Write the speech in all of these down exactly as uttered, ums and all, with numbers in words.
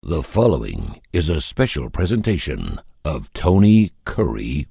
The following is a special presentation of Tony Curry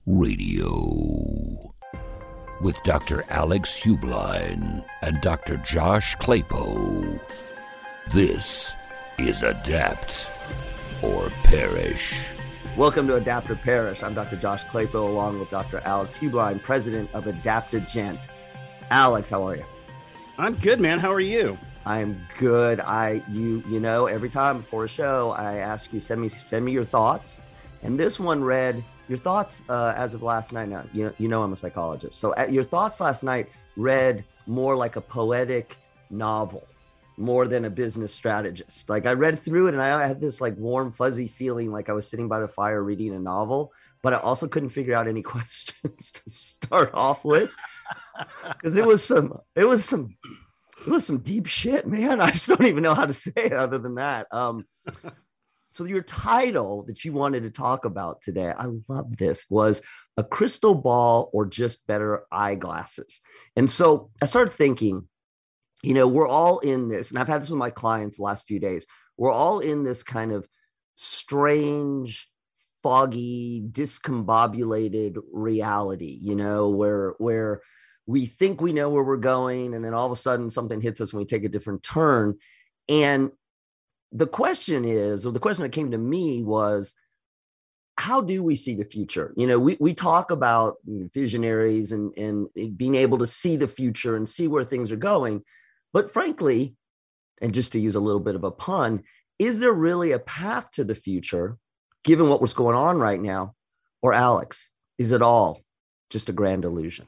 Radio with Doctor Alex Hubline and Doctor Josh Claypo. This is Adapt or Perish. Welcome to Adapt or Perish. I'm Doctor Josh Claypo along with Doctor Alex Hubline, president of Adaptogent. Alex, how are you? I'm good, man. How are you? I'm good. I, you, you know, every time before a show, I ask you, send me, send me your thoughts. And this one read, your thoughts uh, as of last night. Now, you, you know, I'm a psychologist. So at your thoughts last night read more like a poetic novel, more than a business strategist. Like I read through it and I had this like warm, fuzzy feeling like I was sitting by the fire reading a novel, but I also couldn't figure out any questions to start off with. Because it was some, it was some, it was some deep shit, man. I just don't even know how to say it other than that. Um, so your title that you wanted to talk about today, I love this, was A Crystal Ball or Just Better Eyeglasses. And so I started thinking, you know, we're all in this, and I've had this with my clients the last few days. We're all in this kind of strange, foggy, discombobulated reality, you know, where, where, we think we know where we're going, and then all of a sudden something hits us when we take a different turn. And the question is, or the question that came to me was, how do we see the future? You know, we, we talk about visionaries and, and being able to see the future and see where things are going. But frankly, and just to use a little bit of a pun, is there really a path to the future, given what was going on right now? Or Alex, is it all just a grand illusion?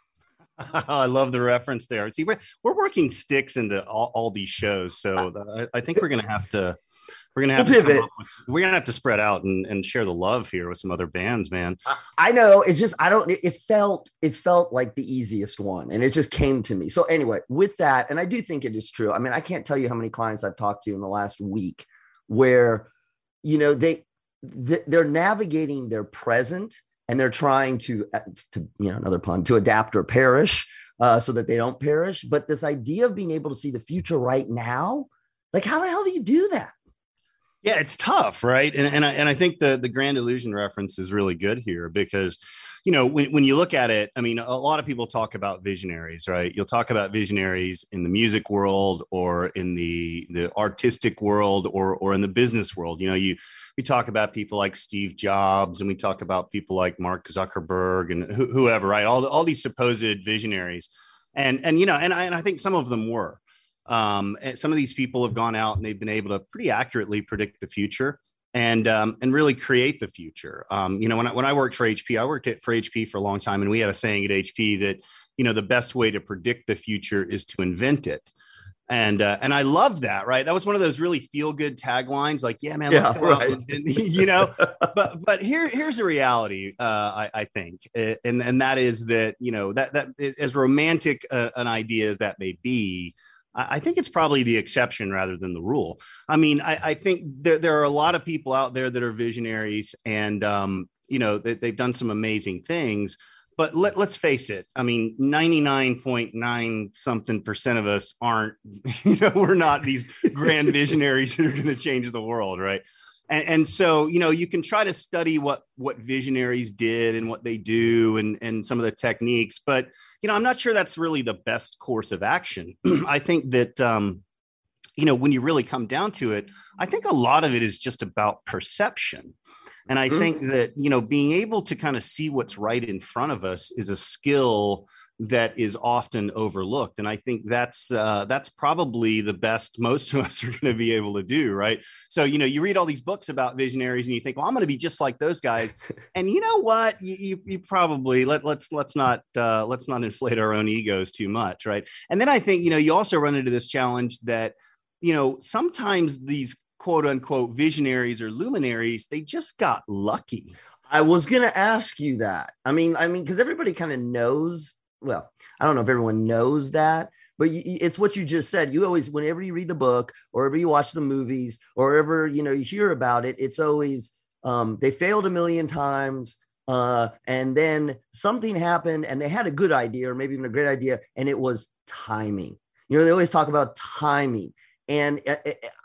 I love the reference there. See, we're, we're working sticks into all, all these shows, so I, I think we're going to have to we're going to have to come up with, we're going to have to spread out and, and share the love here with some other bands, man. I know it's just I don't. It felt it felt like the easiest one, and it just came to me. So anyway, with that, and I do think it is true. I mean, I can't tell you how many clients I've talked to in the last week where, you know, they they're navigating their present. And they're trying to, to, you know, another pun, to adapt or perish uh, so that they don't perish. But this idea of being able to see the future right now, like, how the hell do you do that? Yeah, it's tough, right? And and I, and I think the, the grand illusion reference is really good here because, you know, when, when you look at it, I mean, a lot of people talk about visionaries, right? You'll talk about visionaries in the music world or in the, the artistic world or or in the business world. You know, you we talk about people like Steve Jobs and we talk about people like Mark Zuckerberg and wh- whoever, right? All the, all these supposed visionaries. And, and you know, and I, and I think some of them were. Um, and some of these people have gone out and they've been able to pretty accurately predict the future. And um, and really create the future. Um, you know, when I, when I worked for H P, I worked at, for H P for a long time, and we had a saying at H P that, you know, the best way to predict the future is to invent it. And uh, and I loved that, right? That was one of those really feel good taglines, like, yeah, man, let's yeah, go right. out and, and, you know. but but here here's the reality, uh, I, I think, and and that is that, you know, that that as romantic uh, an idea as that may be, I think it's probably the exception rather than the rule. I mean, I, I think there, there are a lot of people out there that are visionaries and, um, you know, they, they've done some amazing things. But let, let's face it. I mean, ninety-nine point nine something percent of us aren't, you know, we're not these grand visionaries that are going to change the world. Right. And, and so, you know, you can try to study what what visionaries did and what they do and, and some of the techniques. But, you know, I'm not sure that's really the best course of action. I think that, um, you know, when you really come down to it, I think a lot of it is just about perception. And I mm-hmm. think that, you know, being able to kind of see what's right in front of us is a skill that is often overlooked. And I think that's uh, that's probably the best most of us are going to be able to do. Right. So, you know, you read all these books about visionaries and you think, well, I'm going to be just like those guys. And you know what? You, you, you probably let, let's let's not uh, let's not inflate our own egos too much. Right. And then I think, you know, you also run into this challenge that, you know, sometimes these quote unquote visionaries or luminaries, they just got lucky. I was going to ask you that. I mean, I mean, because everybody kind of knows. Well, I don't know if everyone knows that, but you, it's what you just said. You always, whenever you read the book or ever you watch the movies or ever, you know, you hear about it, it's always, um, they failed a million times. Uh, and then something happened and they had a good idea or maybe even a great idea. And it was timing. You know, they always talk about timing. And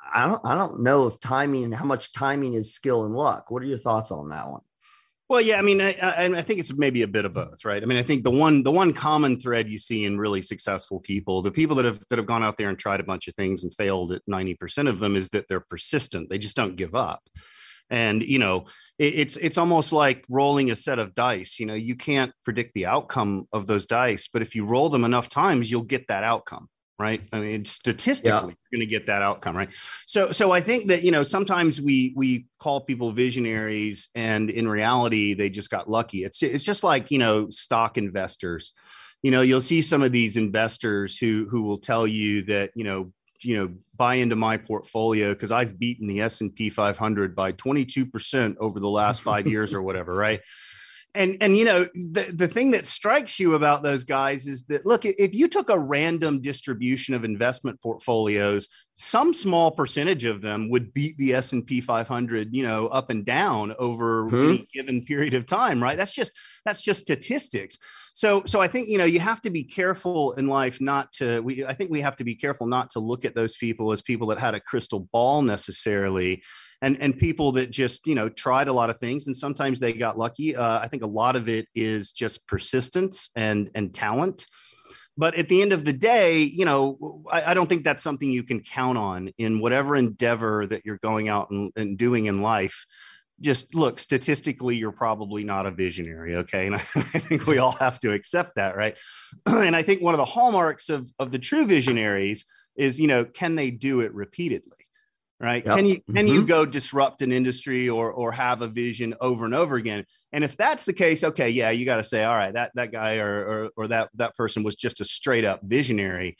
I don't I don't know if timing, how much timing is skill and luck. What are your thoughts on that one? Well, yeah, I mean, I, I, I think it's maybe a bit of both, right? I mean, I think the one the one common thread you see in really successful people, the people that have that have gone out there and tried a bunch of things and failed at ninety percent of them, is that they're persistent. They just don't give up. And, you know, it, it's it's almost like rolling a set of dice. You know, you can't predict the outcome of those dice, but if you roll them enough times, you'll get that outcome. Right. I mean, statistically, yeah. You're going to get that outcome. Right. So so I think that, you know, sometimes we we call people visionaries and in reality, they just got lucky. It's it's just like, you know, stock investors. You know, you'll see some of these investors who who will tell you that, you know, you know, buy into my portfolio because I've beaten the S and P five hundred by twenty-two percent over the last five years or whatever. Right. And, and, you know, the, the thing that strikes you about those guys is that, look, if you took a random distribution of investment portfolios, some small percentage of them would beat the S and P five hundred, you know, up and down over hmm. any given period of time. Right. That's just that's just statistics. So so I think, you know, you have to be careful in life not to we I think we have to be careful not to look at those people as people that had a crystal ball necessarily. And, and people that just, you know, tried a lot of things and sometimes they got lucky. Uh, I think a lot of it is just persistence and, and talent. But at the end of the day, you know, I, I don't think that's something you can count on in whatever endeavor that you're going out and, and doing in life. Just look, statistically, you're probably not a visionary. OK, and I, I think we all have to accept that. Right. And I think one of the hallmarks of, of the true visionaries is, you know, can they do it repeatedly? Right. Yep. Can you can mm-hmm. you go disrupt an industry or or have a vision over and over again? And if that's the case, OK, yeah, you got to say, all right, that that guy or or, or that that person was just a straight up visionary.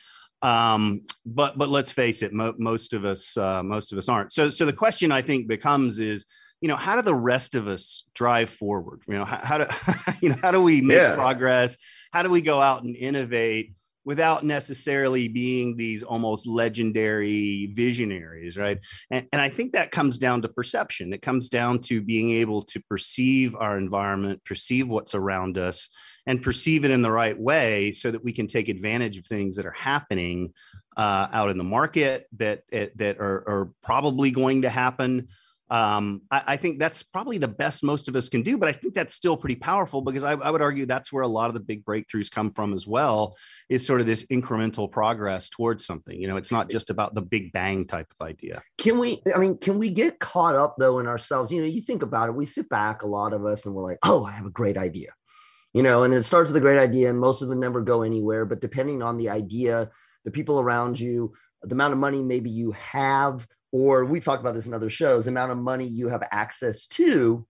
Um, but but let's face it, mo- most of us uh, most of us aren't. So so the question I think becomes is, you know, how do the rest of us drive forward? You know, how, how do you know how do we make yeah. progress? How do we go out and innovate without necessarily being these almost legendary visionaries, right? And, and I think that comes down to perception. It comes down to being able to perceive our environment, perceive what's around us, and perceive it in the right way so that we can take advantage of things that are happening uh, out in the market that, that are, are probably going to happen. Um, I, I think that's probably the best most of us can do, but I think that's still pretty powerful because I, I would argue that's where a lot of the big breakthroughs come from as well, is sort of this incremental progress towards something. You know, it's not just about the big bang type of idea. Can we, I mean, can we get caught up though in ourselves? You know, you think about it, we sit back, a lot of us, and we're like, oh, I have a great idea, you know, and then it starts with a great idea and most of them never go anywhere, but depending on the idea, the people around you, the amount of money maybe you have, or we've talked about this in other shows, the amount of money you have access to,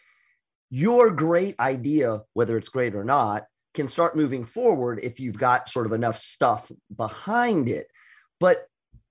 your great idea, whether it's great or not, can start moving forward if you've got sort of enough stuff behind it. But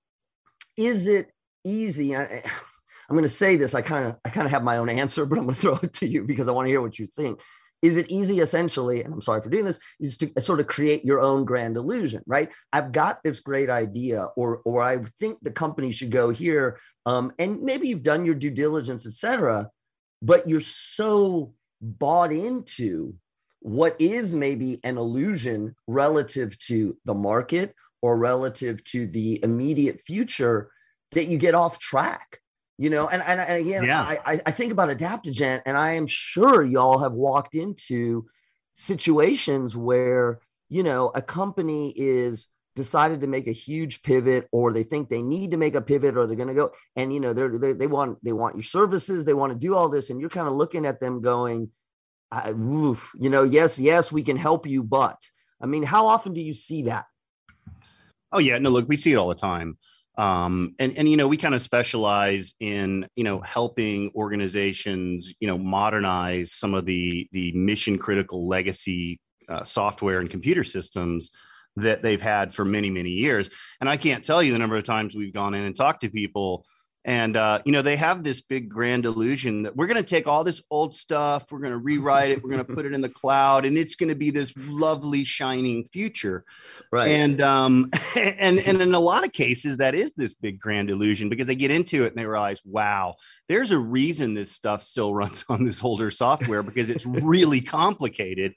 is it easy? I, I'm going to say this, I kind of I kind of have my own answer, but I'm going to throw it to you because I want to hear what you think. Is it easy, essentially, and I'm sorry for doing this, is to sort of create your own grand illusion, right? I've got this great idea, or or I think the company should go here, um, and maybe you've done your due diligence, et cetera, but you're so bought into what is maybe an illusion relative to the market or relative to the immediate future that you get off track. You know, and, and, and again, yeah. I, I think about Adaptogen, and I am sure y'all have walked into situations where, you know, a company is decided to make a huge pivot, or they think they need to make a pivot, or they're going to go, and, you know, they're, they're, they want, they want your services, they want to do all this. And you're kind of looking at them going, I, oof, you know, yes, yes, we can help you. But I mean, how often do you see that? Oh, yeah, no, look, we see it all the time. Um, and, and, you know, we kind of specialize in, you know, helping organizations, you know, modernize some of the, the mission critical legacy uh, software and computer systems that they've had for many, many years. And I can't tell you the number of times we've gone in and talked to people. And, uh, you know, they have this big grand illusion that we're going to take all this old stuff, we're going to rewrite it, we're going to put it in the cloud, and it's going to be this lovely, shining future. Right. And, um, and, and in a lot of cases, that is this big grand illusion, because they get into it and they realize, wow, there's a reason this stuff still runs on this older software, because it's really complicated.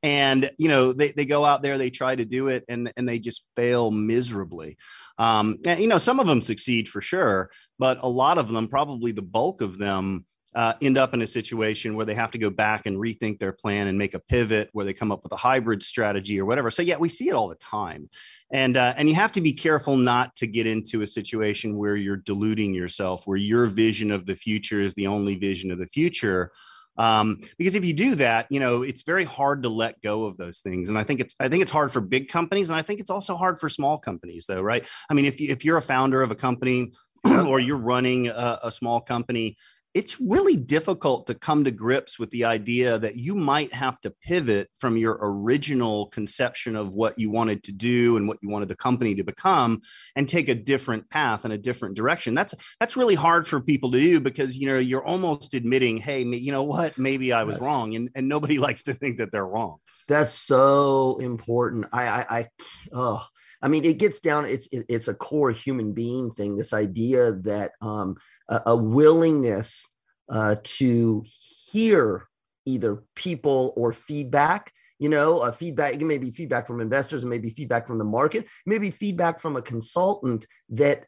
And, you know, they, they go out there, they try to do it, and, and they just fail miserably. Um, and, you know, some of them succeed for sure, but a lot of them, probably the bulk of them, uh, end up in a situation where they have to go back and rethink their plan and make a pivot, where they come up with a hybrid strategy or whatever. So, yeah, we see it all the time. And uh, and you have to be careful not to get into a situation where you're deluding yourself, where your vision of the future is the only vision of the future. Um, because if you do that, you know, it's very hard to let go of those things. And I think it's I think it's hard for big companies. And I think it's also hard for small companies, though, right? I mean, if, you, if you're a founder of a company or you're running a, a small company, it's really difficult to come to grips with the idea that you might have to pivot from your original conception of what you wanted to do and what you wanted the company to become, and take a different path and a different direction. That's that's really hard for people to do, because, you know, you're almost admitting, hey, you know what, maybe I was That's, wrong. And, and nobody likes to think that they're wrong. That's so important. I, I, I, oh, I mean, it gets down, it's, it, it's a core human being thing. This idea that um, a, a willingness uh, to hear either people or feedback, you know, a feedback, it may be feedback from investors, and maybe feedback from the market, maybe feedback from a consultant that,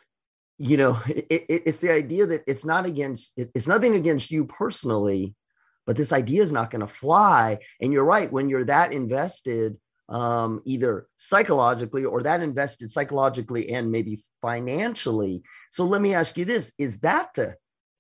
you know, it, it, it's the idea that it's not against, it, it's nothing against you personally, but this idea is not going to fly. And you're right, when you're that invested, um, either psychologically or that invested psychologically and maybe financially. So let me ask you this, is that the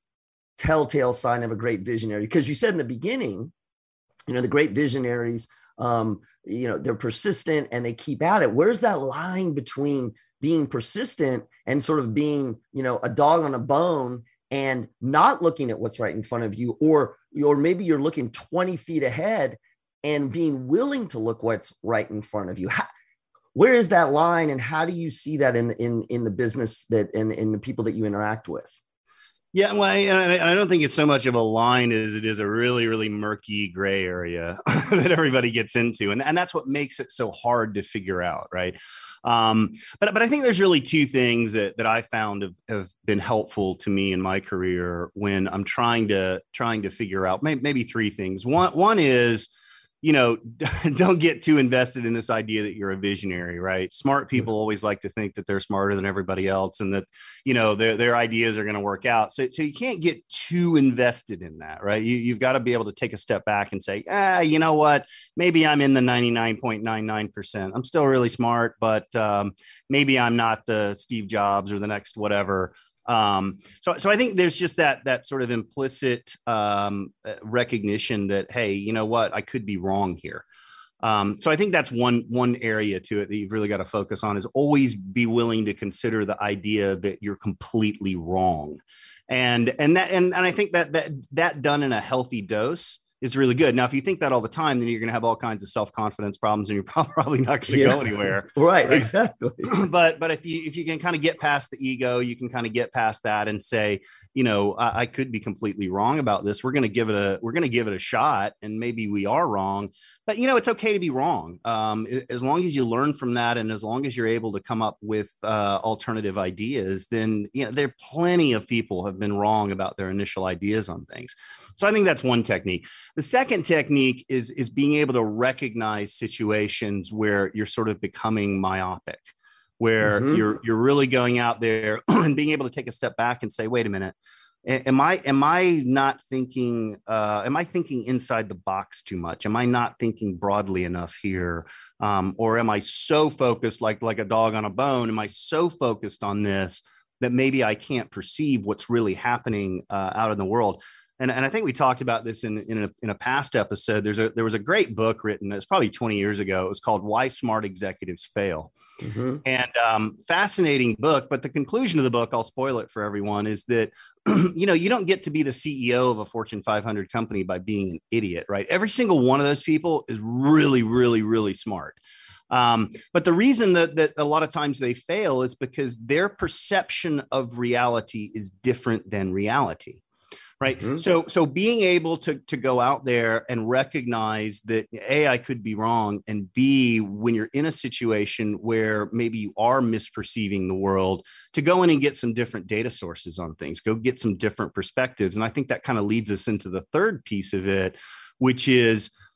telltale sign of a great visionary? Because you said in the beginning, you know, the great visionaries, um, you know, they're persistent and they keep at it. Where's that line between being persistent and sort of being, you know, a dog on a bone and not looking at what's right in front of you, or, or maybe you're looking twenty feet ahead and being willing to look what's right in front of you? How, where is that line, and how do you see that in, in, in the business that, in, in the people that you interact with? Yeah, well, I, I don't think it's so much of a line as it is a really, really murky gray area that everybody gets into. And, and that's what makes it so hard to figure out, right? Um, but, but I think there's really two things that, that I found have, have been helpful to me in my career when I'm trying to trying to figure out, maybe, maybe three things. One, one is, you know, don't get too invested in this idea that you're a visionary, right? Smart people always like to think that they're smarter than everybody else, and that, you know, their, their ideas are going to work out. So, so you can't get too invested in that, right? You, you've got to be able to take a step back and say, ah, you know what, maybe I'm in the ninety-nine point nine nine percent. I'm still really smart, but um, maybe I'm not the Steve Jobs or the next whatever. Um, so, so I think there's just that, that sort of implicit, um, recognition that, hey, you know what, I could be wrong here. Um, so I think that's one, one area to it that you've really got to focus on, is always be willing to consider the idea that you're completely wrong. And, and that, and, and I think that, that, that done in a healthy dose is really good. Now, if you think that all the time, then you're going to have all kinds of self-confidence problems, and you're probably not going to yeah. go anywhere. Right, right, exactly. but but if you if you can kind of get past the ego, you can kind of get past that and say, you know, I, I could be completely wrong about this. We're going to give it a we're going to give it a shot, and maybe we are wrong. But, you know, it's okay to be wrong. Um, as long as you learn from that, and as long as you're able to come up with uh, alternative ideas, then, you know, there are plenty of people have been wrong about their initial ideas on things. So I think that's one technique. The second technique is, is being able to recognize situations where you're sort of becoming myopic, where mm-hmm. you're you're really going out there and being able to take a step back and say, wait a minute. Am I am I not thinking? Uh, am I thinking inside the box too much? Am I not thinking broadly enough here, um, or am I so focused, like like a dog on a bone? Am I so focused on this that maybe I can't perceive what's really happening uh, out in the world? And, and I think we talked about this in in a, in a past episode. There's a there was a great book written. It's probably twenty years ago. It was called "Why Smart Executives Fail," mm-hmm. and um, fascinating book. But the conclusion of the book, I'll spoil it for everyone, is that you know you don't get to be the C E O of a Fortune five hundred company by being an idiot, right? Every single one of those people is really, really, really smart. Um, but the reason that, that a lot of times they fail is because their perception of reality is different than reality. Right. Mm-hmm. So so being able to, to go out there and recognize that, A, I could be wrong, and B, when you're in a situation where maybe you are misperceiving the world, to go in and get some different data sources on things, go get some different perspectives. And I think that kind of leads us into the third piece of it, which is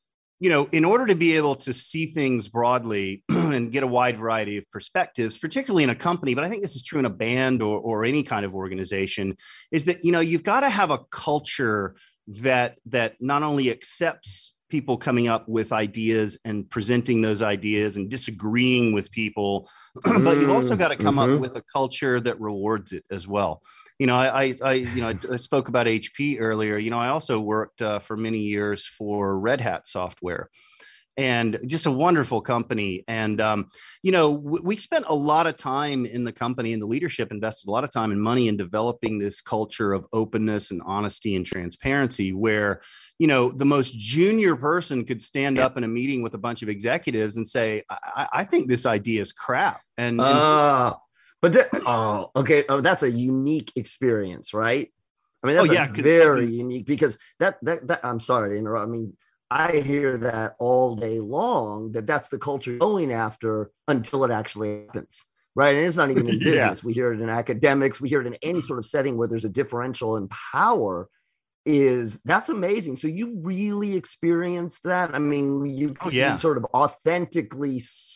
you know, in order to be able to see things broadly and get a wide variety of perspectives, particularly in a company, but I think this is true in a band or, or any kind of organization, is that, you know, you've got to have a culture that that not only accepts people coming up with ideas and presenting those ideas and disagreeing with people, but you've also got to come mm-hmm. up with a culture that rewards it as well. You know, I, I, you know, I spoke about H P earlier. You know, I also worked uh, for many years for Red Hat Software, and just a wonderful company. And, um, you know, w- we spent a lot of time in the company, and the leadership invested a lot of time and money in developing this culture of openness and honesty and transparency, where, you know, the most junior person could stand up in a meeting with a bunch of executives and say, I, I think this idea is crap. And, and uh. But th- oh, okay. Oh, that's a unique experience, right? I mean, that's oh, yeah, a very unique because that, that that I'm sorry to interrupt. I mean, I hear that all day long. That that's the culture going after until it actually happens, right? And it's not even in business. Yeah. We hear it in academics. We hear it in any sort of setting where there's a differential in power. Is that's amazing. So you really experienced that? I mean, you, oh, yeah. you sort of authentically.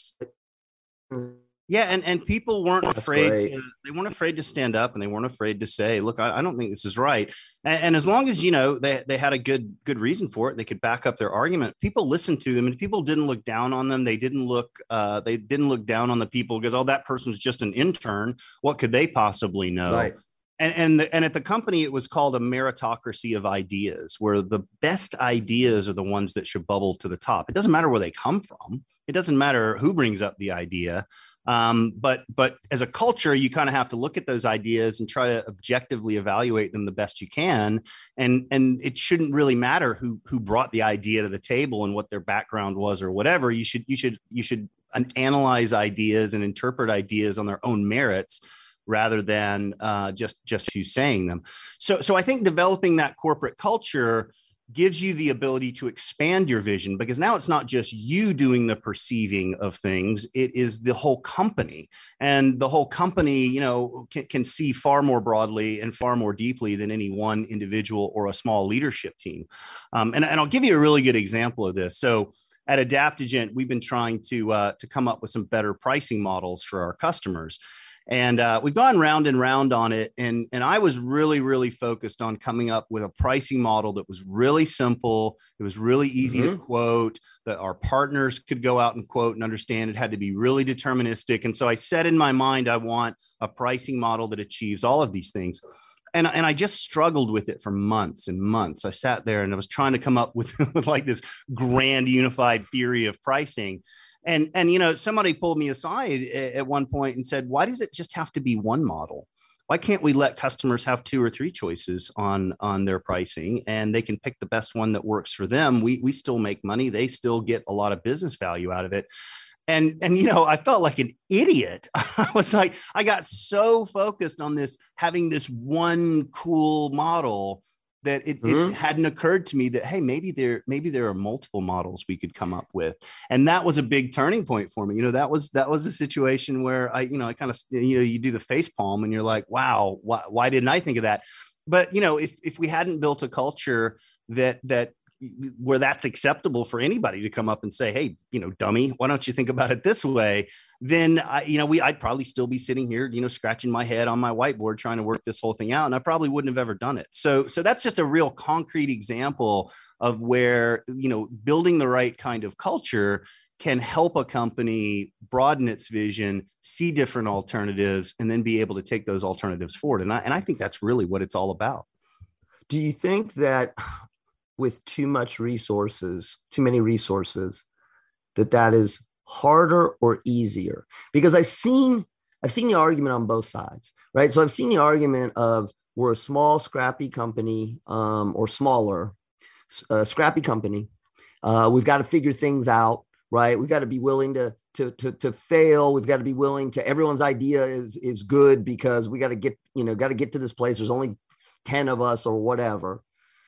Yeah, and, and people weren't That's afraid to, they weren't afraid to stand up, and they weren't afraid to say, look, I, I don't think this is right. And, and as long as, you know, they, they had a good good reason for it, they could back up their argument. People listened to them, and people didn't look down on them. They didn't look uh, they didn't look down on the people because, oh, that person's just an intern. What could they possibly know? Right. And and, the, and at the company, it was called a meritocracy of ideas, where the best ideas are the ones that should bubble to the top. It doesn't matter where they come from. It doesn't matter who brings up the idea. Um, but but as a culture, you kind of have to look at those ideas and try to objectively evaluate them the best you can. And and it shouldn't really matter who who brought the idea to the table and what their background was or whatever. You should you should you should analyze ideas and interpret ideas on their own merits, rather than uh, just just you saying them. So so I think developing that corporate culture gives you the ability to expand your vision, because now it's not just you doing the perceiving of things, it is the whole company. And the whole company, you know, can, can see far more broadly and far more deeply than any one individual or a small leadership team. Um, and, and I'll give you a really good example of this. So at Adaptogen, we've been trying to uh, to come up with some better pricing models for our customers. And uh, we've gone round and round on it. And, and I was really, really focused on coming up with a pricing model that was really simple. It was really easy mm-hmm. to quote, that our partners could go out and quote and understand. It had to be really deterministic. And so I said in my mind, I want a pricing model that achieves all of these things. And, and I just struggled with it for months and months. I sat there and I was trying to come up with, with like this grand unified theory of pricing. And, and, you know, somebody pulled me aside at one point and said, why does it just have to be one model? Why can't we let customers have two or three choices on, on their pricing, and they can pick the best one that works for them? We, we still make money. They still get a lot of business value out of it. And, and, you know, I felt like an idiot. I was like, I got so focused on this, having this one cool model, that it, mm-hmm. it hadn't occurred to me that, hey, maybe there, maybe there are multiple models we could come up with. And that was a big turning point for me. You know, that was, that was a situation where I, you know, I kind of, you know, you do the face palm and you're like, wow, why, why didn't I think of that? But, you know, if, if we hadn't built a culture that, that, where that's acceptable for anybody to come up and say, hey, you know, dummy, why don't you think about it this way? Then, I, you know, we, I'd probably still be sitting here, you know, scratching my head on my whiteboard, trying to work this whole thing out. And I probably wouldn't have ever done it. So, so that's just a real concrete example of where, you know, building the right kind of culture can help a company broaden its vision, see different alternatives, and then be able to take those alternatives forward. And I, and I think that's really what it's all about. Do you think that with too much resources, too many resources, that that is harder or easier? Because I've seen, I've seen the argument on both sides, right? So I've seen the argument of we're a small, scrappy company, um, or smaller, uh, scrappy company. Uh, we've got to figure things out, right? We've got to be willing to, to, to, to fail. We've got to be willing to, everyone's idea is, is good because we got to get, you know, got to get to this place. There's only ten of us or whatever.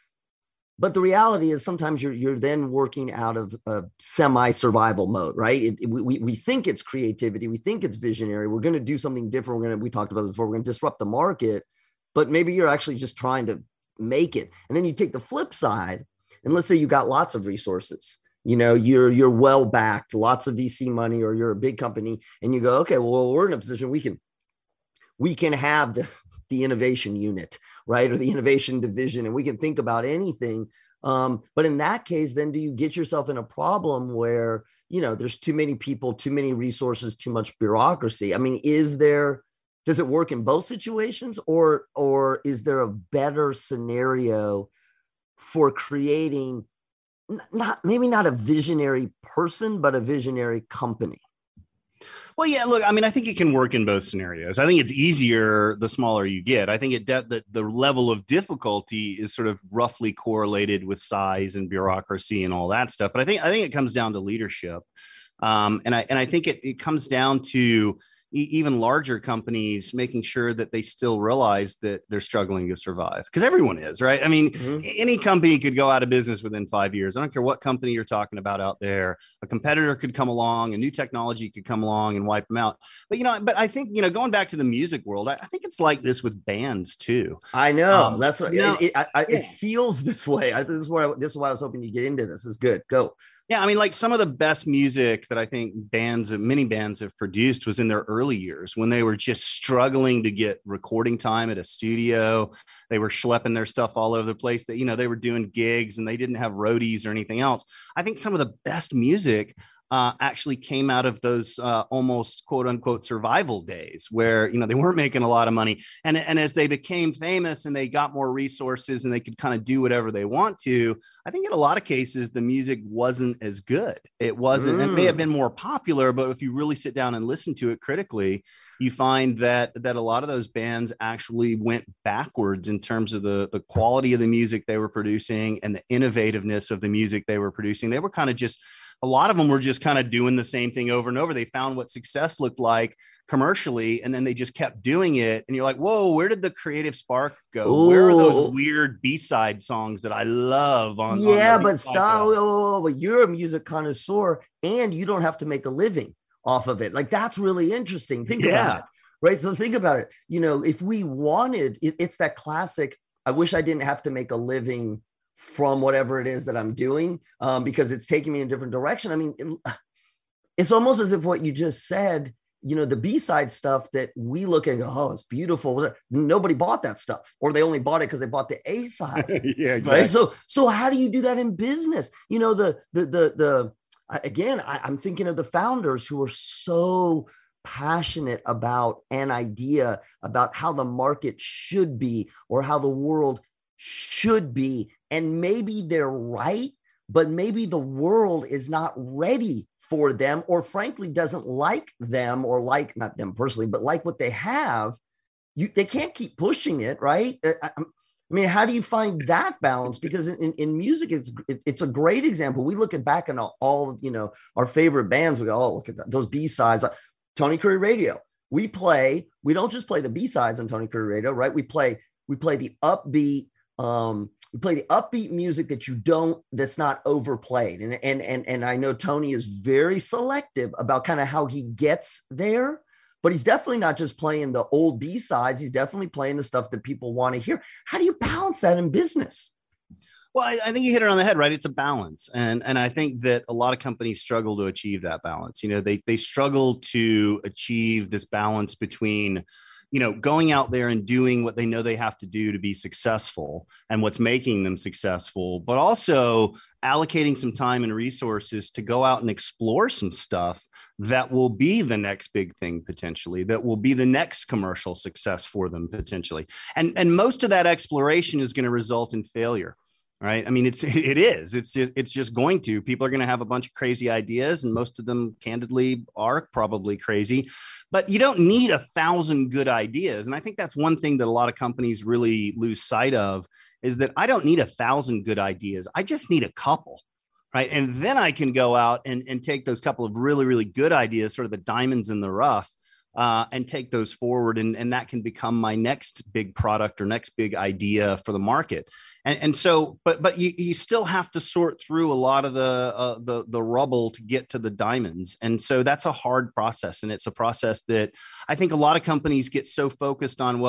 But the reality is sometimes you're you're then working out of a semi-survival mode, right? It, it, we, we think it's creativity. We think it's visionary. We're going to do something different. We're going to, we talked about this before, we're going to disrupt the market, but maybe you're actually just trying to make it. And then you take the flip side, and let's say you got lots of resources You know, you're you're well backed, lots of V C money, or you're a big company, and you go, okay, well, we're in a position we can we can have the the innovation unit, right, or the innovation division, and we can think about anything. Um, but in that case, then do you get yourself in a problem where, you know, there's too many people, too many resources, too much bureaucracy? I mean, is there, does it work in both situations, or, or is there a better scenario for creating not, maybe not a visionary person, but a visionary company? Well, yeah, look, I mean, I think it can work in both scenarios. I think it's easier the smaller you get. I think it de- the, the level of difficulty is sort of roughly correlated with size and bureaucracy and all that stuff. But I think I think it comes down to leadership. Um, and I and I think it, it comes down to even larger companies making sure that they still realize that they're struggling to survive, because everyone is, right? I mean, mm-hmm. any company could go out of business within five years. I don't care what company you're talking about out there. A competitor could come along, a new technology could come along and wipe them out. But, you know, but I think, you know, going back to the music world, I, I think it's like this with bands too. I know. Um, That's what you know, it, it, I, yeah. it feels this way. I, this is where I, this is why I was hoping you get into this. This is good. Go. Yeah, I mean, like some of the best music that I think bands, many bands have produced was in their early years when they were just struggling to get recording time at a studio. They were schlepping their stuff all over the place. That, you know, they were doing gigs and they didn't have roadies or anything else. I think some of the best music Uh, actually came out of those uh, almost quote unquote survival days where, you know, they weren't making a lot of money. And, and as they became famous and they got more resources and they could kind of do whatever they want to, I think in a lot of cases, the music wasn't as good. It wasn't, mm. It may have been more popular, but if you really sit down and listen to it critically, you find that that a lot of those bands actually went backwards in terms of the, the quality of the music they were producing and the innovativeness of the music they were producing. They were kind of just, a lot of them were just kind of doing the same thing over and over. They found what success looked like commercially, and then they just kept doing it. And you're like, whoa, where did the creative spark go? Ooh. Where are those weird B-side songs that I love on? Yeah, on but stop. Whoa, whoa, whoa, but you're a music connoisseur and you don't have to make a living off of it. Like, that's really interesting. Think yeah. about it, right? So think about it. You know, if we wanted, it, it's that classic, I wish I didn't have to make a living from whatever it is that I'm doing, um, because it's taking me in a different direction. I mean, it, it's almost as if what you just said, you know, the B-side stuff that we look at and go, oh, it's beautiful. Nobody bought that stuff, or they only bought it because they bought the A side. Yeah, exactly. Right? So, so how do you do that in business? You know, the, the, the, the, again, I, I'm thinking of the founders who are so passionate about an idea, about how the market should be or how the world should be. And maybe they're right, but maybe the world is not ready for them, or frankly doesn't like them, or like, not them personally, but like what they have. You, they can't keep pushing it, right? I, I mean, how do you find that balance? Because in, in music, it's it's a great example. We look at back on all, all, you know, our favorite bands. We go, oh, look at that, those B-sides. Tony Curry Radio. We play, we don't just play the B-sides on Tony Curry Radio, right? We play, we play the upbeat, um, we play the upbeat music that you don't, that's not overplayed. And, and, and, and I know Tony is very selective about kind of how he gets there, but he's definitely not just playing the old B-sides. He's definitely playing the stuff that people want to hear. How do you balance that in business? Well, I, I think you hit it on the head, right? It's a balance. And, and I think that a lot of companies struggle to achieve that balance. You know, they, they struggle to achieve this balance between, you know, going out there and doing what they know they have to do to be successful and what's making them successful, but also allocating some time and resources to go out and explore some stuff that will be the next big thing potentially, that will be the next commercial success for them potentially. And, and most of that exploration is going to result in failure. Right. I mean, it's it is it's just, it's just going to people are going to have a bunch of crazy ideas, and most of them candidly are probably crazy. But you don't need a thousand good ideas. And I think that's one thing that a lot of companies really lose sight of, is that I don't need a thousand good ideas. I just need a couple. Right. And then I can go out and, and take those couple of really, really good ideas, sort of the diamonds in the rough, Uh, and take those forward. And, and that can become my next big product or next big idea for the market. And, and so, but but you, you still have to sort through a lot of the, uh, the, the rubble to get to the diamonds. And so that's a hard process. And it's a process that I think a lot of companies get so focused on, well,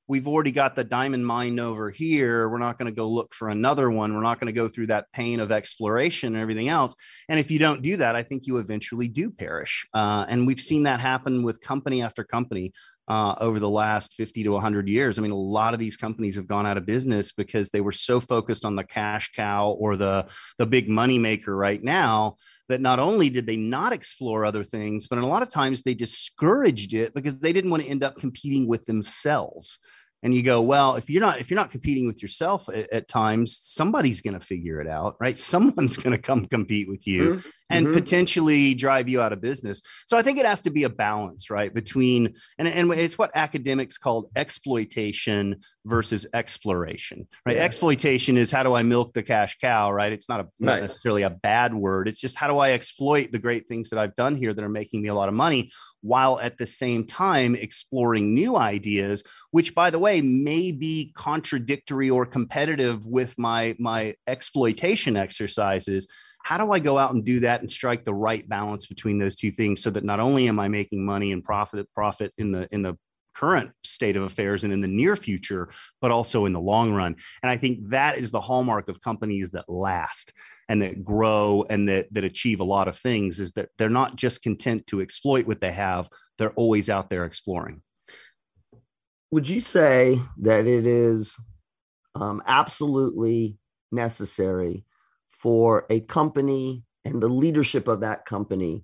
we've already got the diamond mine over here. We're not going to go look for another one. We're not going to go through that pain of exploration and everything else. And if you don't do that, I think you eventually do perish. Uh, and we've seen that happen with company after company uh, over the last fifty to one hundred years. I mean, a lot of these companies have gone out of business because they were so focused on the cash cow or the, the big money maker right now, that not only did they not explore other things, but a lot of times they discouraged it because they didn't want to end up competing with themselves. And you go, well, if you're not if you're not competing with yourself at, at times, somebody's going to figure it out, right? Someone's going to come compete with you mm-hmm. and mm-hmm. potentially drive you out of business. So I think it has to be a balance, right, between and, and it's what academics call exploitation versus exploration, right? Yes. Exploitation is how do I milk the cash cow, right? It's not a not right. necessarily a bad word. It's just how do I exploit the great things that I've done here that are making me a lot of money, while at the same time exploring new ideas, which, by the way, may be contradictory or competitive with my, my exploitation exercises. How do I go out and do that and strike the right balance between those two things so that not only am I making money and profit profit in the in the current state of affairs and in the near future, but also in the long run? And I think that is the hallmark of companies that last and that grow and that, that achieve a lot of things, is that they're not just content to exploit what they have. They're always out there exploring. Would you say that it is um, absolutely necessary for a company and the leadership of that company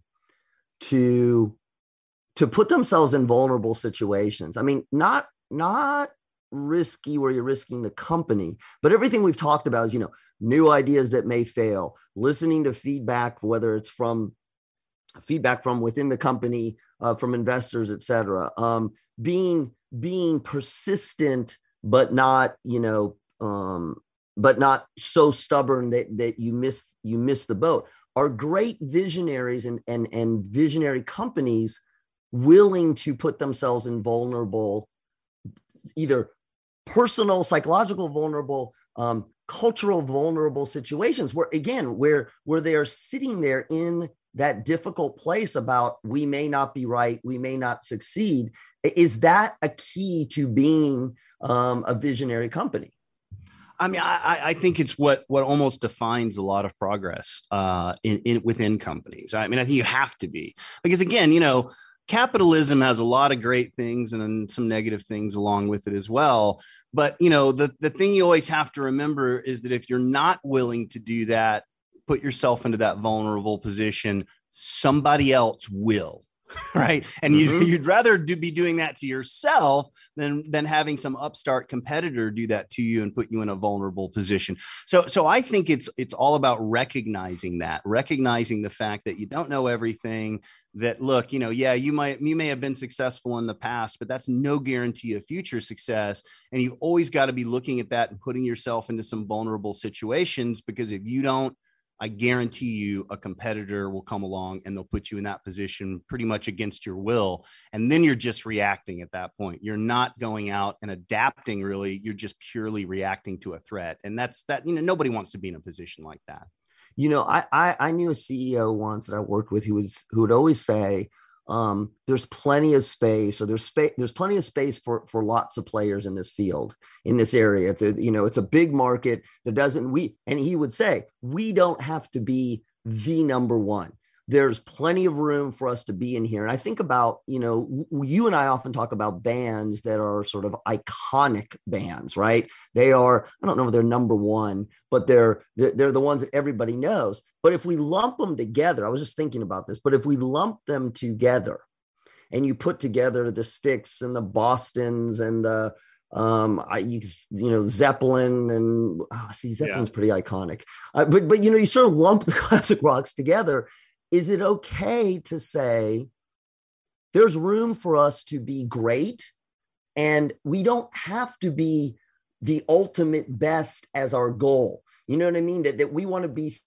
to to put themselves in vulnerable situations? I mean, not not risky where you're risking the company, but everything we've talked about is, you know, new ideas that may fail, listening to feedback, whether it's from feedback from within the company, uh, from investors, et cetera, um, being being persistent, but not, you know, um, but not so stubborn that that you miss you miss the boat. Are great visionaries and and and visionary companies willing to put themselves in vulnerable, either personal, psychological, vulnerable, um, cultural, vulnerable situations where, again, where where they are sitting there in that difficult place about we may not be right, we may not succeed? Is that a key to being um, a visionary company? I mean, I, I think it's what what almost defines a lot of progress uh, in, in within companies. I mean, I think you have to be, because again, you know, capitalism has a lot of great things and then some negative things along with it as well. But, you know, the, the thing you always have to remember is that if you're not willing to do that, put yourself into that vulnerable position, somebody else will. Right. And mm-hmm. you'd, you'd rather do, be doing that to yourself than, than having some upstart competitor do that to you and put you in a vulnerable position. So, so I think it's, it's all about recognizing that, recognizing the fact that you don't know everything, that, look, you know, yeah, you might, you may have been successful in the past, but that's no guarantee of future success. And you've always got to be looking at that and putting yourself into some vulnerable situations, because if you don't, I guarantee you a competitor will come along and they'll put you in that position pretty much against your will. And then you're just reacting at that point. You're not going out and adapting, really. You're just purely reacting to a threat. And that's that, you know, nobody wants to be in a position like that. You know, I, I, I knew a C E O once that I worked with who was, who would always say, um, there's plenty of space, or there's space, there's plenty of space for, for lots of players in this field, in this area. It's a, you know, it's a big market that doesn't, we, and he would say, we don't have to be the number one. There's plenty of room for us to be in here. And I think about, you know, you and I often talk about bands that are sort of iconic bands, right? They are, I don't know if they're number one, but they're, they're the ones that everybody knows. But if we lump them together, I was just thinking about this, but if we lump them together and you put together the Styx and the Bostons and the, um, I, you, you know, Zeppelin and oh, see, Zeppelin's yeah. pretty iconic, uh, but, but, you know, you sort of lump the classic rocks together. Is it okay to say there's room for us to be great, and we don't have to be the ultimate best as our goal? You know what I mean? That, that we want to be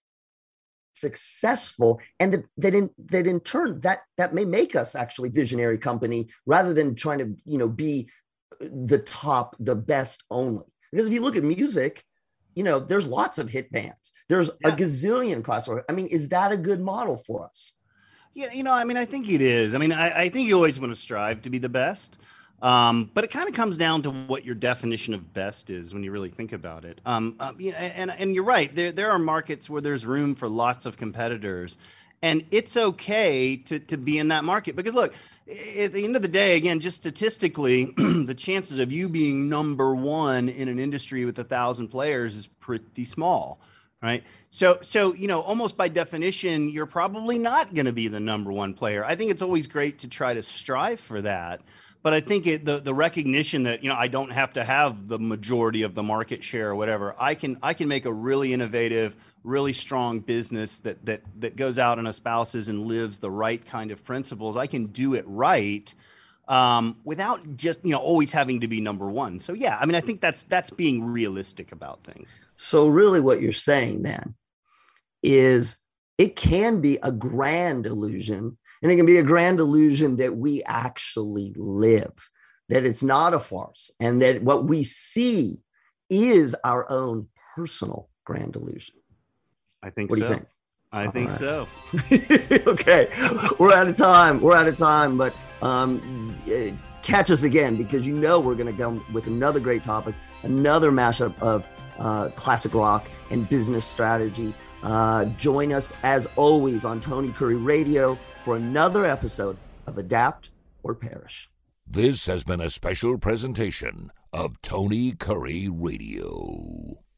successful, and that, that in that in turn that that may make us actually visionary company, rather than trying to, you know, be the top, the best only. Because if you look at music, you know, there's lots of hit bands. There's yeah. a gazillion classical. I mean, is that a good model for us? Yeah, you know, I mean, I think it is. I mean, I, I think you always want to strive to be the best. Um, but it kind of comes down to what your definition of best is when you really think about it. Um, uh, you know, and and you're right. There there are markets where there's room for lots of competitors, and it's okay to to be in that market because look, at the end of the day, again, just statistically, the chances of you being number one in an industry with a thousand players is pretty small. Right. So, so, you know, almost by definition, you're probably not going to be the number one player. I think it's always great to try to strive for that. But I think it, the, the recognition that, you know, I don't have to have the majority of the market share or whatever. I can I can make a really innovative, really strong business that that that goes out and espouses and lives the right kind of principles. I can do it right um, without just, you know, always having to be number one. So, yeah, I mean, I think that's that's being realistic about things. So really what you're saying then is it can be a grand illusion, and it can be a grand illusion that we actually live, that it's not a farce, and that what we see is our own personal grand illusion. I think what so. What do you think? I All think right. so. Okay, we're out of time. We're out of time, but um, catch us again because you know we're going to go with another great topic, another mashup of Uh, classic rock and business strategy. Uh, join us as always on Tony Curry Radio for another episode of Adapt or Perish. This has been a special presentation of Tony Curry Radio.